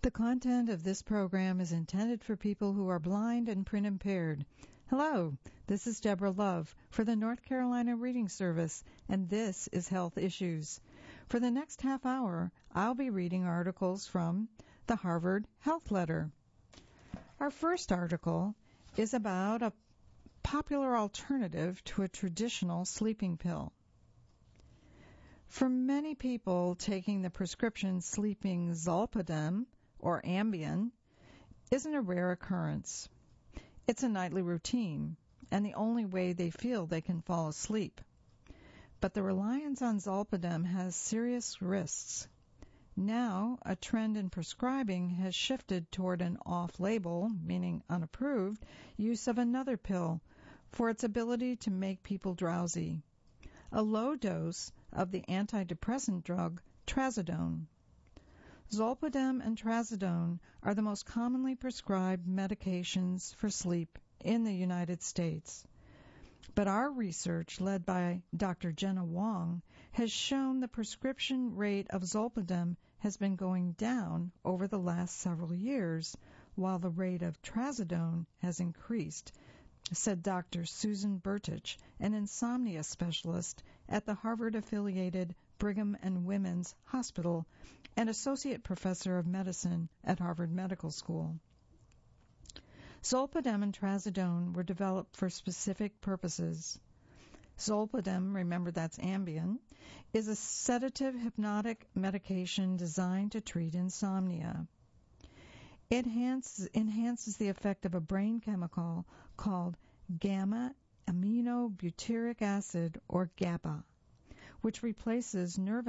The content of this program is intended for people who are blind and print impaired. Hello, this is Deborah Love for the North Carolina Reading Service, and this is Health Issues. For the next half hour, I'll be reading articles from the Harvard Health Letter. Our first article is about a popular alternative to a traditional sleeping pill. For many people, taking the prescription sleeping Zolpidem or Ambien isn't a rare occurrence. It's a nightly routine, and the only way they feel they can fall asleep. But the reliance on Zolpidem has serious risks. Now, a trend in prescribing has shifted toward an off-label, meaning unapproved, use of another pill for its ability to make people drowsy. A low dose of the antidepressant drug Trazodone. Zolpidem and Trazodone are the most commonly prescribed medications for sleep in the United States. But our research, led by Dr. Jenna Wong, has shown the prescription rate of Zolpidem has been going down over the last several years, while the rate of Trazodone has increased, said Dr. Susan Burtich, an insomnia specialist at the Harvard-affiliated Brigham and Women's Hospital and associate professor of medicine at Harvard Medical School. Zolpidem and Trazodone were developed for specific purposes. Zolpidem, remember that's Ambien, is a sedative hypnotic medication designed to treat insomnia. It enhances the effect of a brain chemical called gamma-aminobutyric acid, or GABA, which reduces nerve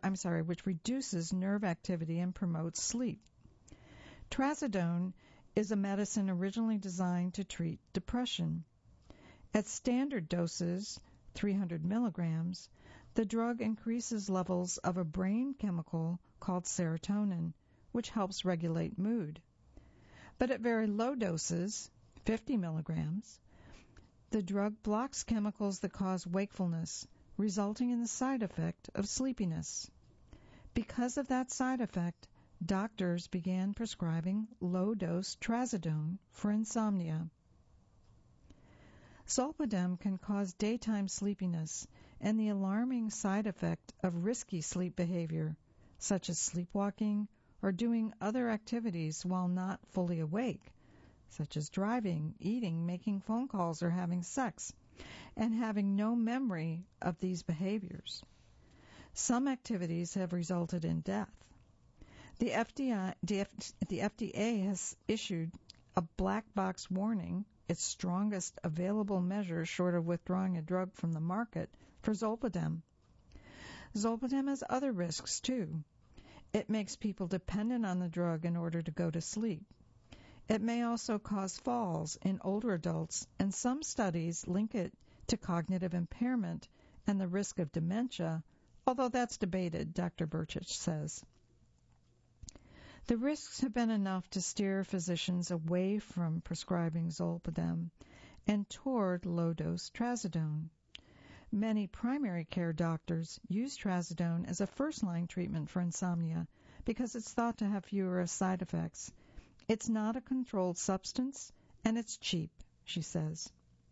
activity and promotes sleep. Trazodone is a medicine originally designed to treat depression. At standard doses, 300 milligrams, the drug increases levels of a brain chemical called serotonin, which helps regulate mood. But at very low doses, 50 milligrams, the drug blocks chemicals that cause wakefulness, resulting in the side effect of sleepiness. Because of that side effect, doctors began prescribing low-dose Trazodone for insomnia. Zolpidem can cause daytime sleepiness and the alarming side effect of risky sleep behavior, such as sleepwalking or doing other activities while not fully awake, such as driving, eating, making phone calls, or having sex, and having no memory of these behaviors. Some activities have resulted in death. The FDA has issued a black box warning, its strongest available measure short of withdrawing a drug from the market, for Zolpidem. Zolpidem has other risks, too. It makes people dependent on the drug in order to go to sleep. It may also cause falls in older adults, and some studies link it to cognitive impairment and the risk of dementia, although that's debated, Dr. Burchich says. The risks have been enough to steer physicians away from prescribing Zolpidem and toward low-dose Trazodone. Many primary care doctors use Trazodone as a first-line treatment for insomnia because it's thought to have fewer side effects. It's not a controlled substance, and it's cheap, she says.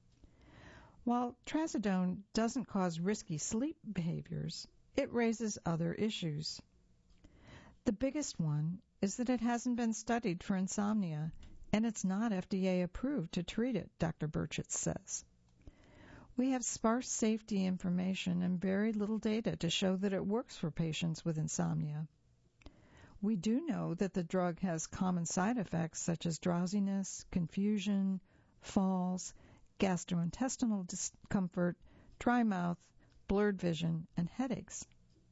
While Trazodone doesn't cause risky sleep behaviors, it raises other issues. The biggest one is that it hasn't been studied for insomnia, and it's not FDA approved to treat it, Dr. Burchett says. We have sparse safety information and very little data to show that it works for patients with insomnia. We do know that the drug has common side effects such as drowsiness, confusion, falls, gastrointestinal discomfort, dry mouth, blurred vision, and headaches.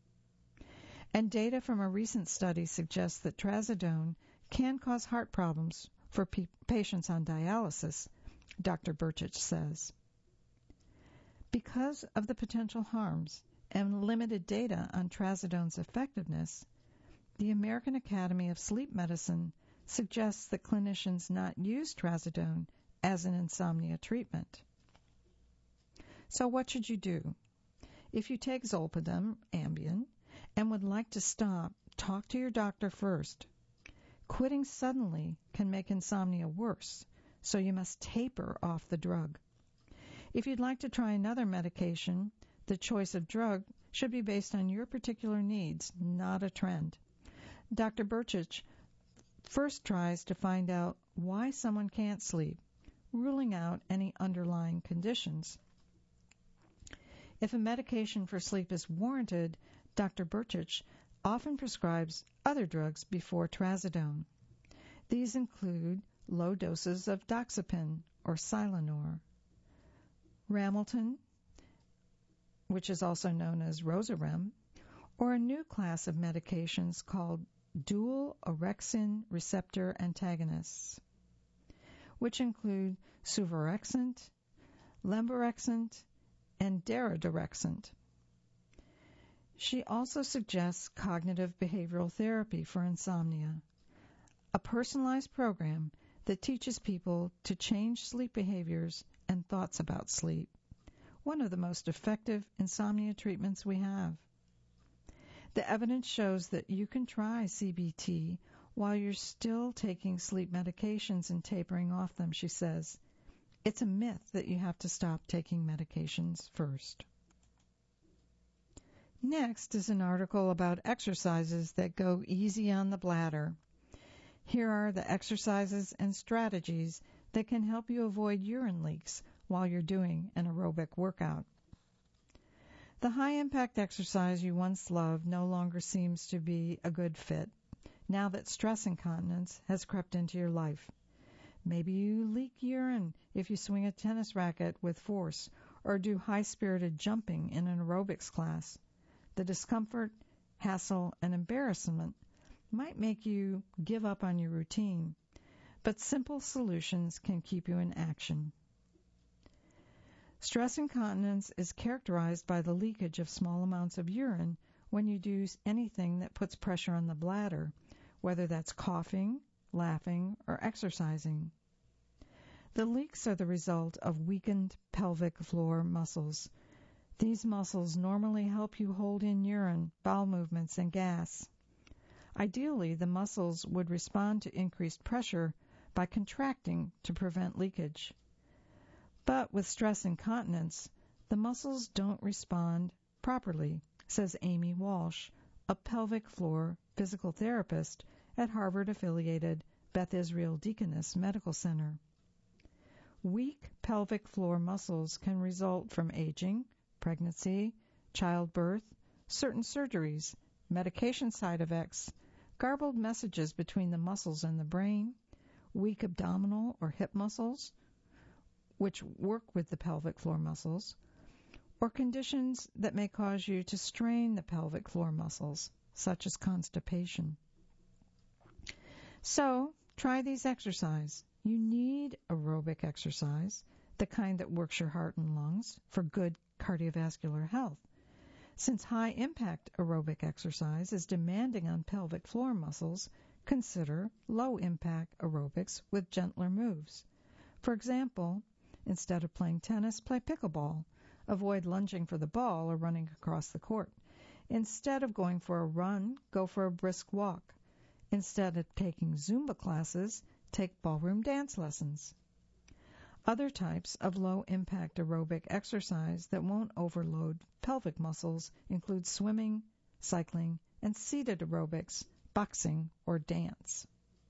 And data from a recent study suggests that Trazodone can cause heart problems for patients on dialysis, Dr. Burchich says. Because of the potential harms and limited data on Trazodone's effectiveness, the American Academy of Sleep Medicine suggests that clinicians not use Trazodone as an insomnia treatment. So what should you do? If you take Zolpidem, Ambien, and would like to stop, talk to your doctor first. Quitting suddenly can make insomnia worse, so you must taper off the drug. If you'd like to try another medication, the choice of drug should be based on your particular needs, not a trend. Dr. Burchich first tries to find out why someone can't sleep, ruling out any underlying conditions. If a medication for sleep is warranted, Dr. Burchich often prescribes other drugs before trazodone. These include low doses of doxepin or Silanor, Ramelton, which is also known as Rosarem, or a new class of medications called dual orexin receptor antagonists, which include suvorexant, lemborexant, and daridorexant. She also suggests cognitive behavioral therapy for insomnia, a personalized program that teaches people to change sleep behaviors and thoughts about sleep, one of the most effective insomnia treatments we have. The evidence shows that you can try CBT while you're still taking sleep medications and tapering off them, she says. It's a myth that you have to stop taking medications first. Next is an article about exercises that go easy on the bladder. Here are the exercises and strategies that can help you avoid urine leaks while you're doing an aerobic workout. The high-impact exercise you once loved no longer seems to be a good fit, now that stress incontinence has crept into your life. Maybe you leak urine if you swing a tennis racket with force or do high-spirited jumping in an aerobics class. The discomfort, hassle, and embarrassment might make you give up on your routine, but simple solutions can keep you in action. Stress incontinence is characterized by the leakage of small amounts of urine when you do anything that puts pressure on the bladder, whether that's coughing, laughing, or exercising. The leaks are the result of weakened pelvic floor muscles. These muscles normally help you hold in urine, bowel movements, and gas. Ideally, the muscles would respond to increased pressure by contracting to prevent leakage. But with stress incontinence, the muscles don't respond properly, says Amy Walsh, a pelvic floor physical therapist at Harvard-affiliated Beth Israel Deaconess Medical Center. Weak pelvic floor muscles can result from aging, pregnancy, childbirth, certain surgeries, medication side effects, garbled messages between the muscles and the brain, weak abdominal or hip muscles, which work with the pelvic floor muscles, or conditions that may cause you to strain the pelvic floor muscles, such as constipation. So, try these exercises. You need aerobic exercise, the kind that works your heart and lungs, for good cardiovascular health. Since high-impact aerobic exercise is demanding on pelvic floor muscles, consider low-impact aerobics with gentler moves. For example, instead of playing tennis, play pickleball. Avoid lunging for the ball or running across the court. Instead of going for a run, go for a brisk walk. Instead of taking Zumba classes, take ballroom dance lessons. Other types of low-impact aerobic exercise that won't overload pelvic muscles include swimming, cycling, and seated aerobics, boxing, or dance.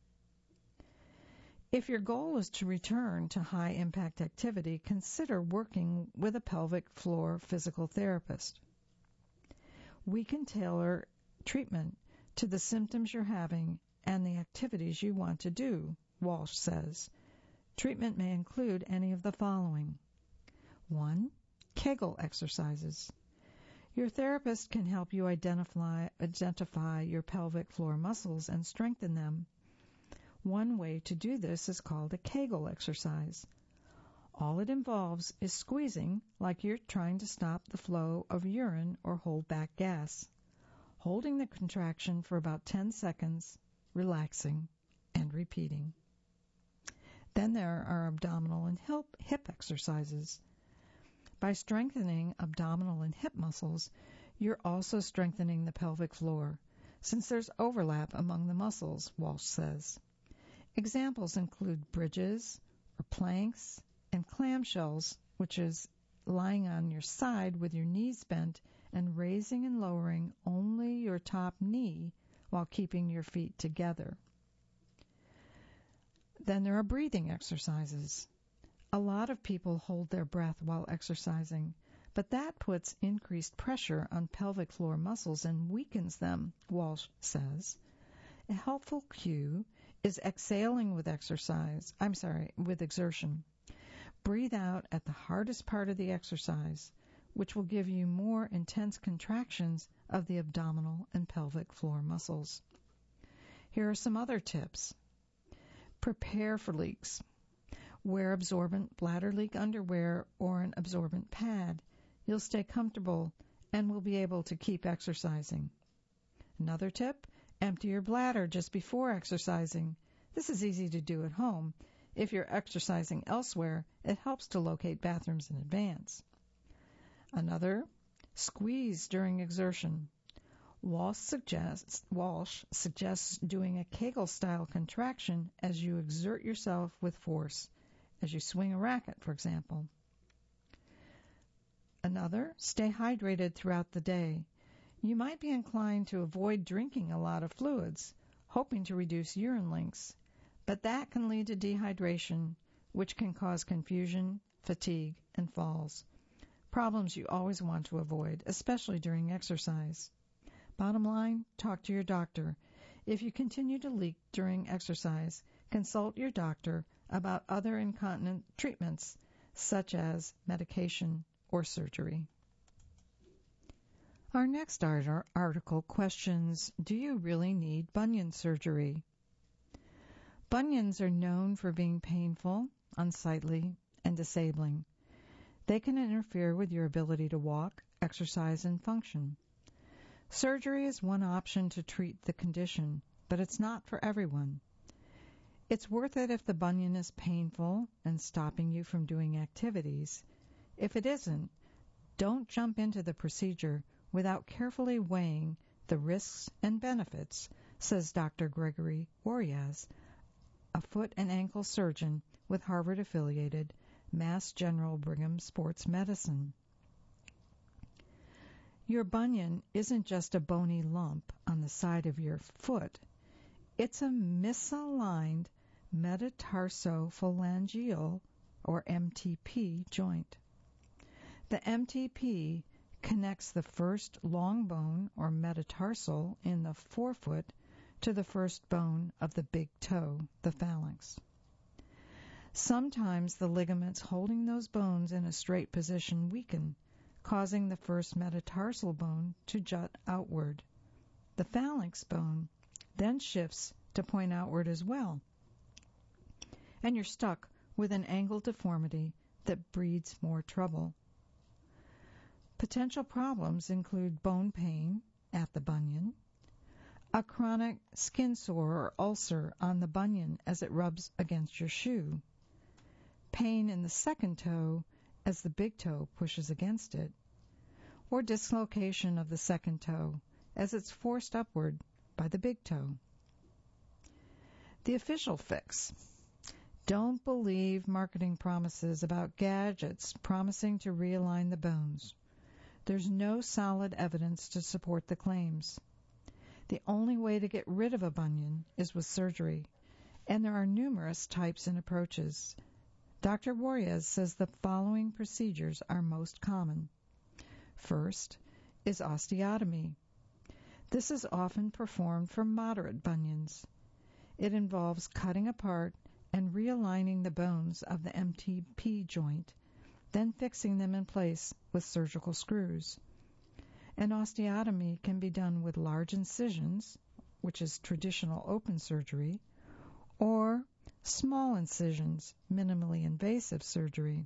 If your goal is to return to high-impact activity, consider working with a pelvic floor physical therapist. We can tailor treatment to the symptoms you're having and the activities you want to do, Walsh says. Treatment may include any of the following. 1. Kegel exercises. Your therapist can help you identify your pelvic floor muscles and strengthen them. One way to do this is called a Kegel exercise. All it involves is squeezing like you're trying to stop the flow of urine or hold back gas, holding the contraction for about 10 seconds, relaxing, and repeating. Then there are abdominal and hip exercises. By strengthening abdominal and hip muscles, you're also strengthening the pelvic floor. since there's overlap among the muscles, Walsh says. Examples include bridges or planks and clamshells, which is lying on your side with your knees bent and raising and lowering only your top knee while keeping your feet together. Then there are breathing exercises. A lot of people hold their breath while exercising, but that puts increased pressure on pelvic floor muscles and weakens them, Walsh says. A helpful cue is exhaling with exertion. Breathe out at the hardest part of the exercise, which will give you more intense contractions of the abdominal and pelvic floor muscles. Here are some other tips. Prepare for leaks. Wear absorbent bladder leak underwear or an absorbent pad. You'll stay comfortable and will be able to keep exercising. Another tip, empty your bladder just before exercising. This is easy to do at home. If you're exercising elsewhere, it helps to locate bathrooms in advance. Another, squeeze during exertion. Walsh suggests doing a Kegel-style contraction as you exert yourself with force, as you swing a racket, for example. Another, stay hydrated throughout the day. You might be inclined to avoid drinking a lot of fluids, hoping to reduce urine links, but that can lead to dehydration, which can cause confusion, fatigue, and falls. Problems you always want to avoid, especially during exercise. Bottom line, talk to your doctor. If you continue to leak during exercise, consult your doctor about other incontinence treatments, such as medication or surgery. Our next article questions, do you really need bunion surgery? Bunions are known for being painful, unsightly, and disabling. They can interfere with your ability to walk, exercise, and function. Surgery is one option to treat the condition, but it's not for everyone. It's worth it if the bunion is painful and stopping you from doing activities. If it isn't, don't jump into the procedure without carefully weighing the risks and benefits, says Dr. Gregory Warrias, a foot and ankle surgeon with Harvard-affiliated Mass General Brigham Sports Medicine. Your bunion isn't just a bony lump on the side of your foot. It's a misaligned metatarsophalangeal, or MTP, joint. The MTP connects the first long bone, or metatarsal, in the forefoot to the first bone of the big toe, the phalanx. Sometimes the ligaments holding those bones in a straight position weaken, causing the first metatarsal bone to jut outward. The phalanx bone then shifts to point outward as well, and you're stuck with an angle deformity that breeds more trouble. Potential problems include bone pain at the bunion, a chronic skin sore or ulcer on the bunion as it rubs against your shoe, pain in the second toe as the big toe pushes against it, or dislocation of the second toe as it's forced upward by the big toe. The official fix. Don't believe marketing promises about gadgets promising to realign the bones. There's no solid evidence to support the claims. The only way to get rid of a bunion is with surgery, and there are numerous types and approaches. Dr. Warrias says the following procedures are most common. First is osteotomy. This is often performed for moderate bunions. It involves cutting apart and realigning the bones of the MTP joint, then fixing them in place with surgical screws. An osteotomy can be done with large incisions, which is traditional open surgery, or small incisions, minimally invasive surgery.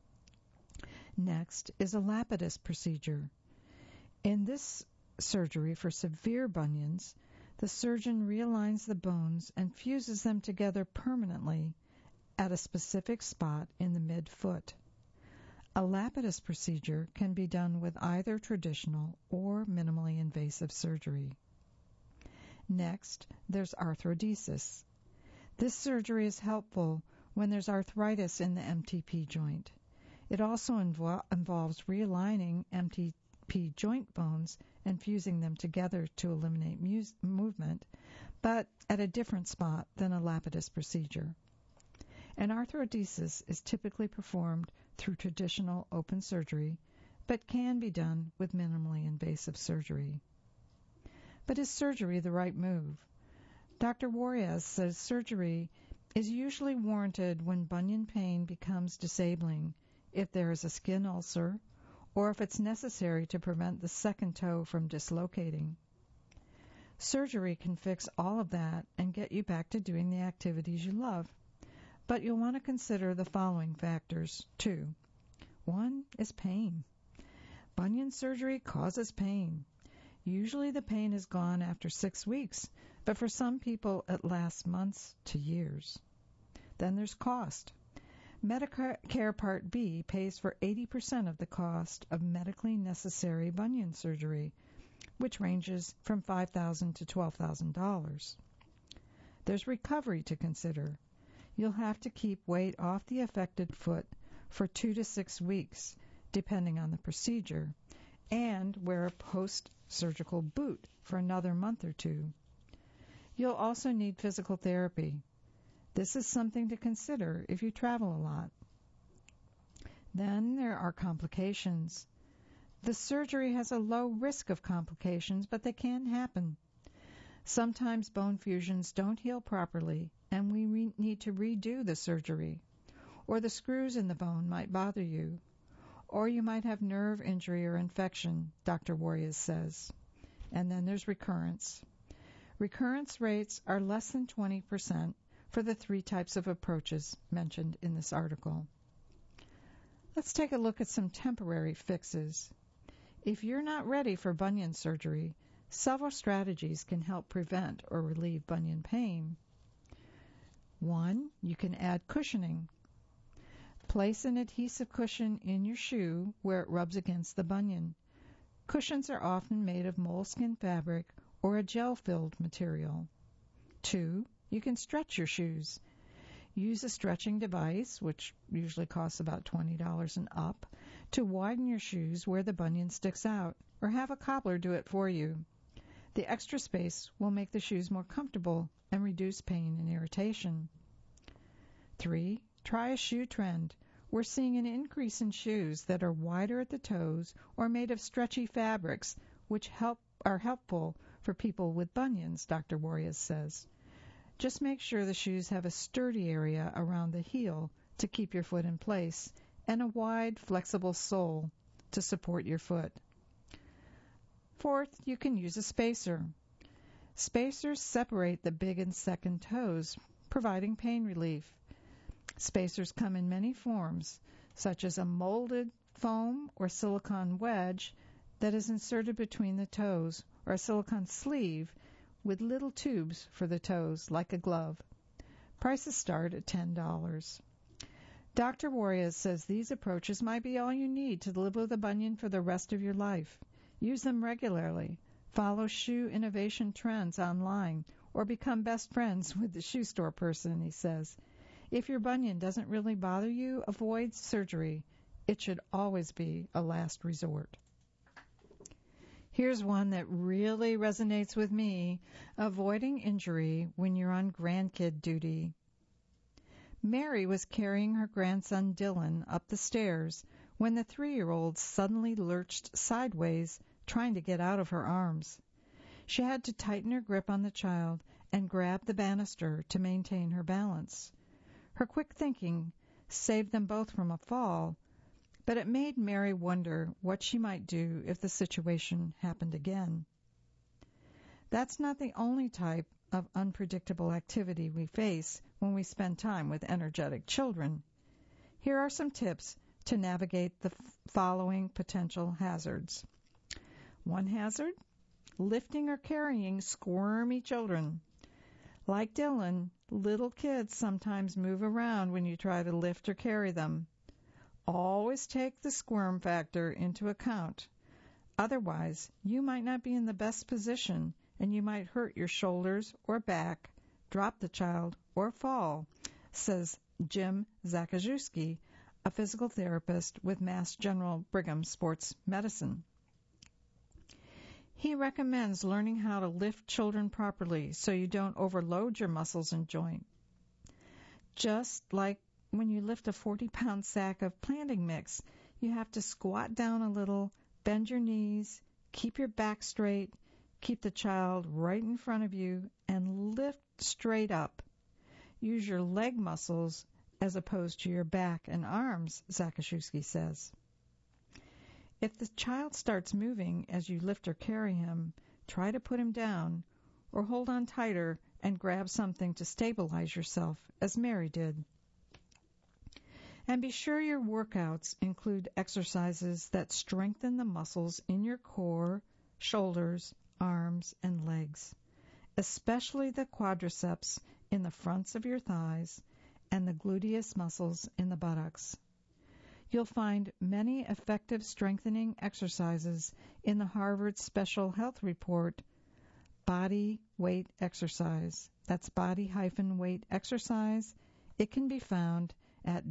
Next is a Lapidus procedure. In this surgery for severe bunions, the surgeon realigns the bones and fuses them together permanently at a specific spot in the midfoot. A Lapidus procedure can be done with either traditional or minimally invasive surgery. Next, there's arthrodesis. This surgery is helpful when there's arthritis in the MTP joint. It also involves realigning MTP joint bones and fusing them together to eliminate movement, but at a different spot than a Lapidus procedure. An arthrodesis is typically performed through traditional open surgery, but can be done with minimally invasive surgery. But is surgery the right move? Dr. Warrias says surgery is usually warranted when bunion pain becomes disabling, if there is a skin ulcer, or if it's necessary to prevent the second toe from dislocating. Surgery can fix all of that and get you back to doing the activities you love. But you'll want to consider the following factors, too. One is pain. Bunion surgery causes pain. Usually the pain is gone after 6 weeks, but for some people it lasts months to years. Then there's cost. Medicare Part B pays for 80% of the cost of medically necessary bunion surgery, which ranges from $5,000 to $12,000. There's recovery to consider. You'll have to keep weight off the affected foot for 2 to 6 weeks, depending on the procedure, and wear a post-surgical boot for another month or 2. You'll also need physical therapy. This is something to consider if you travel a lot. Then there are complications. The surgery has a low risk of complications, but they can happen. Sometimes bone fusions don't heal properly, and we need to redo the surgery. Or the screws in the bone might bother you. Or you might have nerve injury or infection, Dr. Warrias says. And then there's recurrence. Recurrence rates are less than 20% for the 3 types of approaches mentioned in this article. Let's take a look at some temporary fixes. If you're not ready for bunion surgery, several strategies can help prevent or relieve bunion pain. 1, you can add cushioning. Place an adhesive cushion in your shoe where it rubs against the bunion. Cushions are often made of moleskin fabric or a gel-filled material. 2, you can stretch your shoes. Use a stretching device, which usually costs about $20 and up, to widen your shoes where the bunion sticks out, or have a cobbler do it for you. The extra space will make the shoes more comfortable and reduce pain and irritation. 3, try a shoe trend. We're seeing an increase in shoes that are wider at the toes or made of stretchy fabrics, which are helpful for people with bunions, Dr. Warrias says. Just make sure the shoes have a sturdy area around the heel to keep your foot in place and a wide, flexible sole to support your foot. 4th, you can use a spacer. Spacers separate the big and second toes, providing pain relief. Spacers come in many forms, such as a molded foam or silicone wedge that is inserted between the toes, or a silicone sleeve with little tubes for the toes, like a glove. Prices start at $10. Dr. Warrias says these approaches might be all you need to live with a bunion for the rest of your life. Use them regularly. Follow shoe innovation trends online, or become best friends with the shoe store person, he says. If your bunion doesn't really bother you, avoid surgery. It should always be a last resort. Here's one that really resonates with me: avoiding injury when you're on grandkid duty. Mary was carrying her grandson Dylan up the stairs when the 3-year-old suddenly lurched sideways, trying to get out of her arms. She had to tighten her grip on the child and grab the banister to maintain her balance. Her quick thinking saved them both from a fall, but it made Mary wonder what she might do if the situation happened again. That's not the only type of unpredictable activity we face when we spend time with energetic children. Here are some tips to navigate the following potential hazards. 1 hazard: lifting or carrying squirmy children. Like Dylan, little kids sometimes move around when you try to lift or carry them. Always take the squirm factor into account. Otherwise, you might not be in the best position and you might hurt your shoulders or back, drop the child, or fall, says Jim Zakaszewski, a physical therapist with Mass General Brigham Sports Medicine. He recommends learning how to lift children properly so you don't overload your muscles and joint. Just like when you lift a 40-pound sack of planting mix, you have to squat down a little, bend your knees, keep your back straight, keep the child right in front of you, and lift straight up. Use your leg muscles as opposed to your back and arms, Zakaszewski says. If the child starts moving as you lift or carry him, try to put him down or hold on tighter and grab something to stabilize yourself, as Mary did. And be sure your workouts include exercises that strengthen the muscles in your core, shoulders, arms, and legs, especially the quadriceps in the fronts of your thighs and the gluteus muscles in the buttocks. You'll find many effective strengthening exercises in the Harvard Special Health Report, Body Weight Exercise. That's body-weight exercise. It can be found at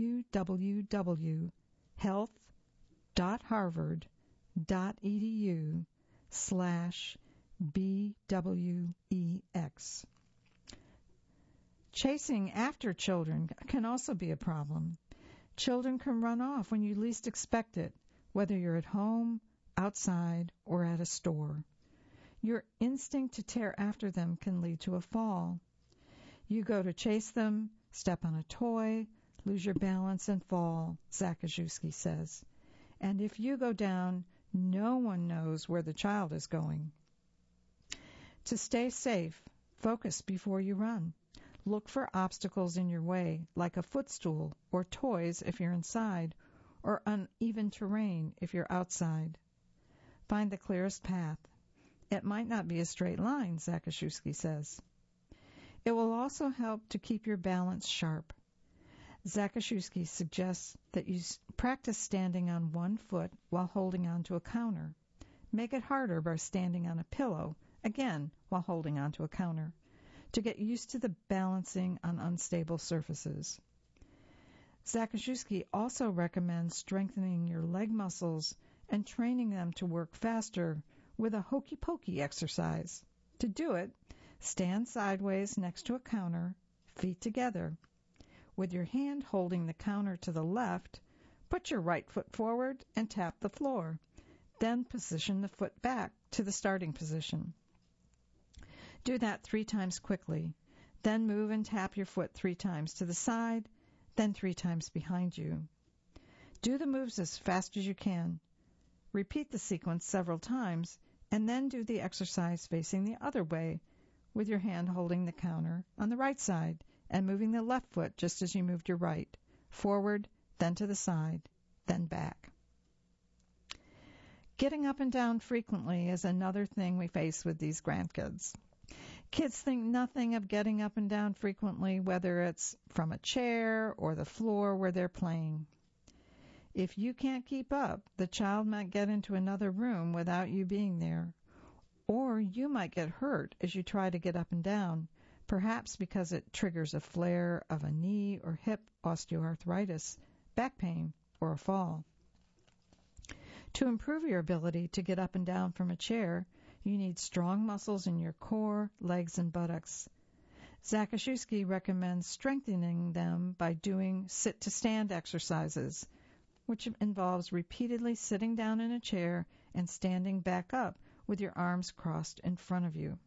www.harvard.edu/BWEX. Chasing after children can also be a problem. Children can run off when you least expect it, whether you're at home, outside, or at a store. Your instinct to tear after them can lead to a fall. You go to chase them, step on a toy, lose your balance, and fall, Zakaszewski says. And if you go down, no one knows where the child is going. To stay safe, focus before you run. Look for obstacles in your way, like a footstool or toys if you're inside, or uneven terrain if you're outside. Find the clearest path. It might not be a straight line, Zakaszewski says. It will also help to keep your balance sharp. Zakaszewski suggests that you practice standing on one foot while holding onto a counter. Make it harder by standing on a pillow, again while holding onto a counter, to get used to the balancing on unstable surfaces. Zakaszewski also recommends strengthening your leg muscles and training them to work faster with a hokey pokey exercise. To do it, stand sideways next to a counter, feet together. With your hand holding the counter to the left, put your right foot forward and tap the floor. Then position the foot back to the starting position. Do that 3 times quickly. Then move and tap your foot 3 times to the side, then 3 times behind you. Do the moves as fast as you can. Repeat the sequence several times, and then do the exercise facing the other way, with your hand holding the counter on the right side and moving the left foot just as you moved your right, forward, then to the side, then back. Getting up and down frequently is another thing we face with these grandkids. Kids think nothing of getting up and down frequently, whether it's from a chair or the floor where they're playing. If you can't keep up, the child might get into another room without you being there, or you might get hurt as you try to get up and down, perhaps because it triggers a flare of a knee or hip osteoarthritis, back pain, or a fall. To improve your ability to get up and down from a chair, you need strong muscles in your core, legs, and buttocks. Zakaszewski recommends strengthening them by doing sit-to-stand exercises, which involves repeatedly sitting down in a chair and standing back up with your arms crossed in front of you.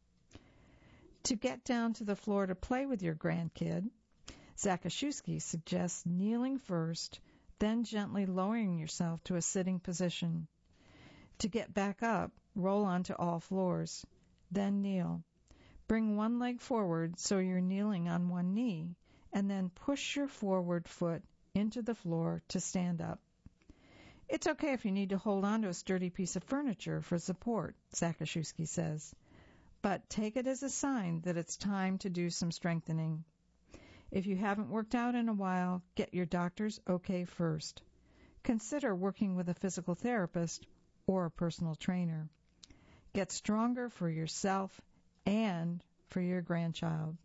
To get down to the floor to play with your grandkid, Zakaszewski suggests kneeling first, then gently lowering yourself to a sitting position. To get back up, roll onto all floors, then kneel. Bring one leg forward so you're kneeling on one knee, and then push your forward foot into the floor to stand up. It's okay if you need to hold on to a sturdy piece of furniture for support, Zakaszewski says, but take it as a sign that it's time to do some strengthening. If you haven't worked out in a while, get your doctor's okay first. Consider working with a physical therapist or a personal trainer. Get stronger for yourself and for your grandchild.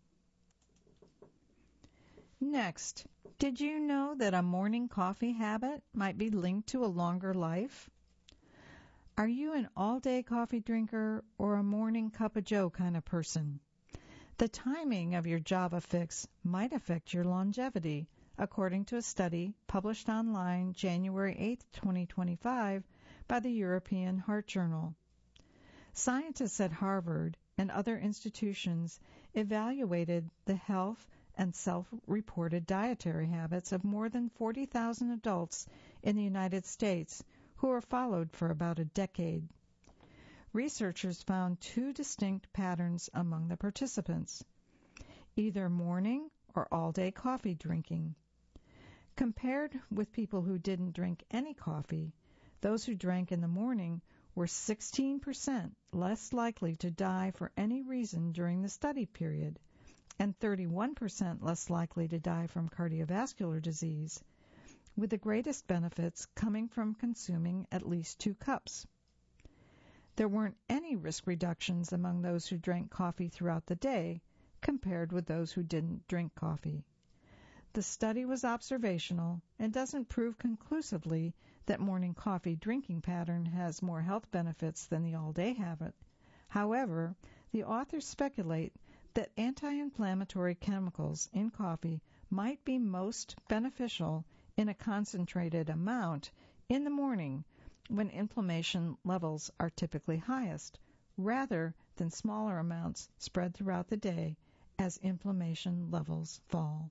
Next, did you know that a morning coffee habit might be linked to a longer life? Are you an all-day coffee drinker or a morning cup of joe kind of person? The timing of your Java fix might affect your longevity, according to a study published online January 8, 2025 by the European Heart Journal. Scientists at Harvard and other institutions evaluated the health and self-reported dietary habits of more than 40,000 adults in the United States who were followed for about a decade. Researchers found two distinct patterns among the participants: either morning or all-day coffee drinking. Compared with people who didn't drink any coffee, those who drank in the morning were 16% less likely to die for any reason during the study period, and 31% less likely to die from cardiovascular disease, with the greatest benefits coming from consuming at least 2 cups. There weren't any risk reductions among those who drank coffee throughout the day compared with those who didn't drink coffee. The study was observational and doesn't prove conclusively that morning coffee drinking pattern has more health benefits than the all-day habit. However, the authors speculate that anti-inflammatory chemicals in coffee might be most beneficial in a concentrated amount in the morning when inflammation levels are typically highest, rather than smaller amounts spread throughout the day as inflammation levels fall.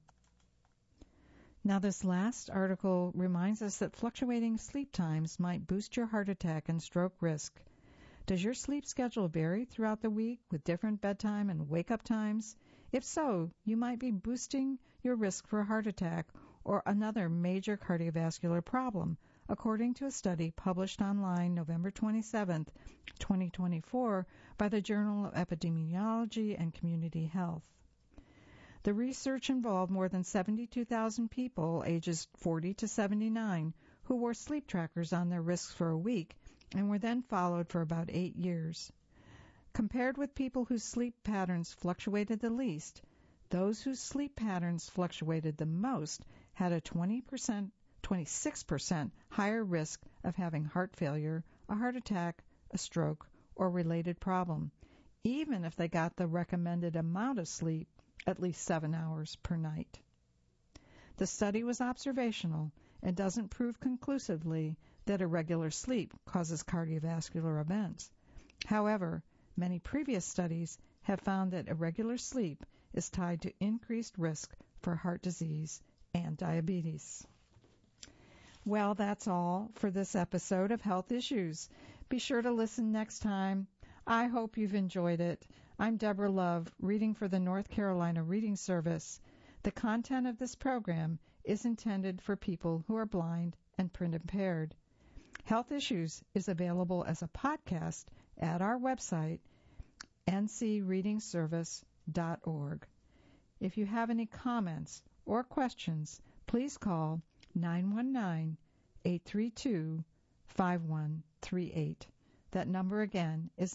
Now, this last article reminds us that fluctuating sleep times might boost your heart attack and stroke risk. Does your sleep schedule vary throughout the week with different bedtime and wake-up times? If so, you might be boosting your risk for a heart attack or another major cardiovascular problem, according to a study published online November 27, 2024, by the Journal of Epidemiology and Community Health. The research involved more than 72,000 people ages 40 to 79 who wore sleep trackers on their risks for a week and were then followed for about 8 years. Compared with people whose sleep patterns fluctuated the least, those whose sleep patterns fluctuated the most had a 26% higher risk of having heart failure, a heart attack, a stroke, or related problem, even if they got the recommended amount of sleep, at least 7 hours per night. The study was observational and doesn't prove conclusively that irregular sleep causes cardiovascular events. However, many previous studies have found that irregular sleep is tied to increased risk for heart disease and diabetes. Well, that's all for this episode of Health Issues. Be sure to listen next time. I hope you've enjoyed it. I'm Deborah Love, reading for the North Carolina Reading Service. The content of this program is intended for people who are blind and print impaired. Health Issues is available as a podcast at our website, ncreadingservice.org. If you have any comments or questions, please call 919-832-5138. That number again is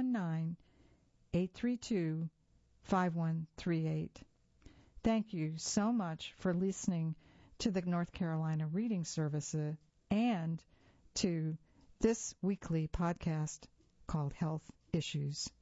919-832-5138. Thank you so much for listening to the North Carolina Reading Service and to this weekly podcast called Health Issues.